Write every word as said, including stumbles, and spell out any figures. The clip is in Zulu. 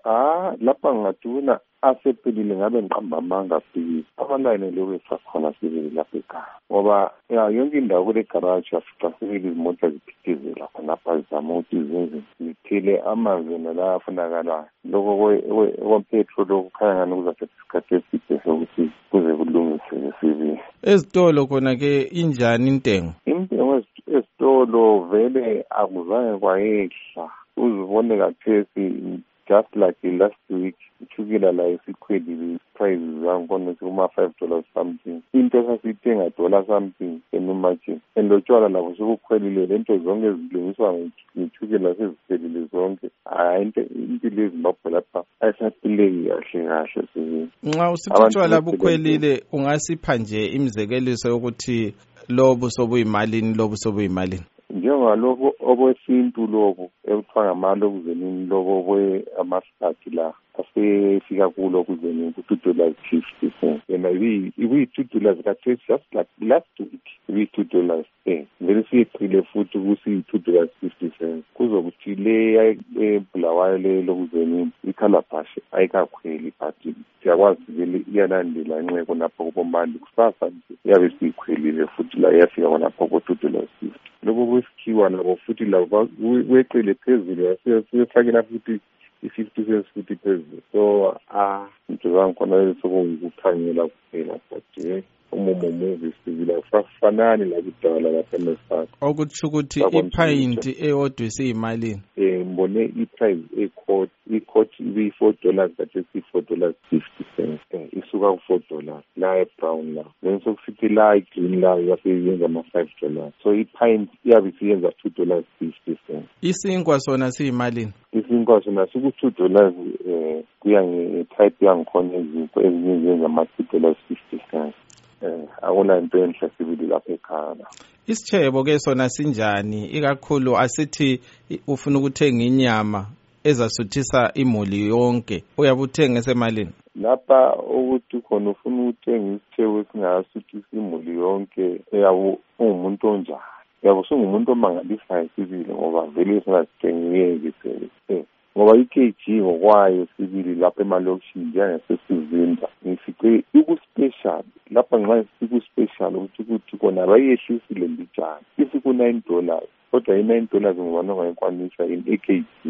Ah, lapha ngingaduna asephelile ngabe ngiqamba amanga afike abalayini lokhu esakhona sibili lapha ekhaya ngoba ya yonke indawo kule garage afica sibili izimota ziphithizela khonapha zizama ukuthi zenze zithele amanzi nala afunakalayo lokho kwepetrol okukhanya ngani kuzathatha isikhathi eside sokuthi kuze kulungiseke sibili. Ezitolo khona ke injani intengo? Intengo ezitolo vele akuzange kwayehla uzibone kathesi just like the last week uthukela la isikhweli prices zangkhona kuma five dollars something into esasithenga dollar something enumatshini endotshwala labo sokukhwelile lento zonke ezilungiswa ngithukela seziphelile zonke hayi into impilo eZimbabwe lapha ayisaphileki kahle kahle sibili. Nxa usitshwala bukhwelile ungasipha nje imizekeliso yokuthi lobu sobuyimalini lobu sobuyimalini njengalokho okwesintu lobo ekuthiwa ngamalokuzenini lobo kwe amasikhathi la asefika kulo kuzenini ku-two dollars fifty cents yena ibuyi-two dollars kathesi just like last week ibuyi-two dollars ten vele siyeqile futhi kusiyi-two dollars fifty cents kuzokuthi le ebulawayo le lokuzenini ikhalabhashe ayikakhweli but siyakwazi vele iyalandela nxeko napho kubomali kusasa iyabe siyikhwelile futhi la iyafika khonapho ko-two dollars fifty lokho kwesikhiwa nabo futhi labo weqile phezulu siyefakela futhi i-fifty cents futhi phezulu so ah into zangikhona sokungikukhangela kuphela but umumo movie sibila kusafanani la kudala lapha eMaskati okuthi ukuthi ipint eyodwa isiyimalini eh ngibone iprice ecourt icourt ibi-four dollars kathi si-four dollars fifty cents eh isuka ku-four dollars la ebrown la then sokusithi la igreen la yaseyenza ama-five dollars so ipint iyabe isiyenza two dollars fifty cents. Isinkwa sona siyimalini? Isinkwa sona siku-two dollars eh kuya nge-type yangikhona izinkwa ezinye zenza ama-two dollars fifty cents. Eh akuna into enhle sibili lapha ekhaya. Isitshebo ke sona sinjani ikakhulu asithi ufuna ukuthenga inyama ezasuthisa imuli yonke uyabuthenga esemalini? Lapha ukuthi khona ufuna ukuthenga isithebo esingasuthisa imuli yonke yabo ungumuntu onjani yabo sungumuntu omangalisayo sibili ngoba vele singasithengiyeki phela ngoba i-K G ngokwayo sibili lapha emalokishini njengasesizinda ngifice iku-special lapha nxa siku-special ukuthi ukuthi kona bayehlisile mbijana isiku-nine dollars kodwa i-nine dollars ngibona ongayikwanisa in e-K G